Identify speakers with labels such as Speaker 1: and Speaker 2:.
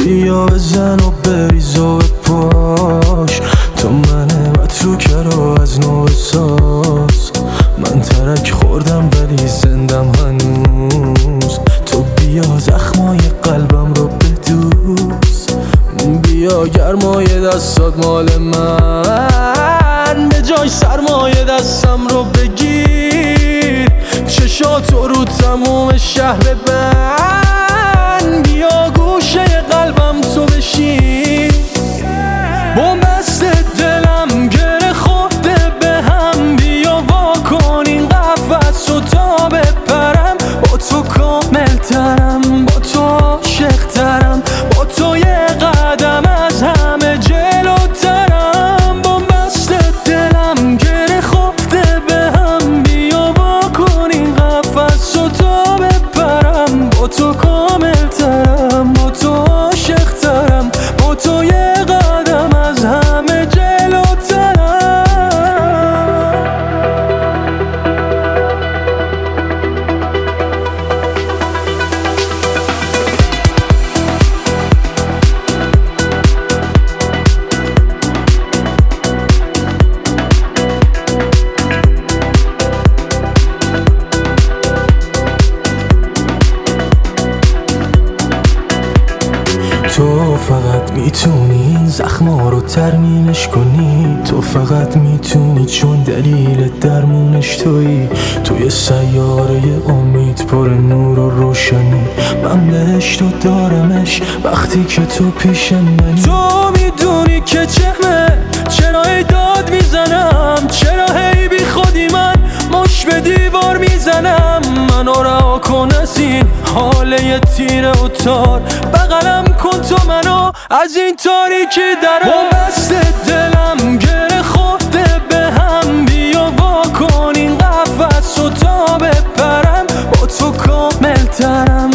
Speaker 1: بیا بزن و بریز و بپاش، تو منه و تو کرو از نو بساز. من ترک خوردم ولی زندم هنوز، تو بیا زخمای قلبم رو بدوز. بیا گرمای دستات مال من، به جای سرمایه دستم رو بگیر. چشاتو رو تموم شهر بند، بیا گوشه قلبم تو بشین. بومبست دلم گره خورده به هم، بیا وا کن این قفس و تا بپرم. با تو کامل ترم، با تو عاشق ترم، با تو یه قدم از همه جلوترم. بومبست دلم گره خورده به هم، بیا وا کن این قفس و تا بپرم. با تو کامل ترم، با تو عاشق ترم، با تو یه قدم از همه جلوترم. تو فقط میتونی این زخما رو ترمیمش کنی، تو فقط میتونی چون دلیل درمونش تویی. توی سیاره امید پر نور و روشنی، من بهشتو دارمش وقتی که تو پیش منی. تو میدونی که چهمه چرا هی داد میزنم، چرا هی بی خودی من مش به دیوار میزنم. منو رها کن از این حاله تیره و تار، بغلم کن تو منو از این تاریکی درم. بومبست دلم گره خورده به هم، بیا وا کن این قفس و تا بپرم. با تو کامل ترم،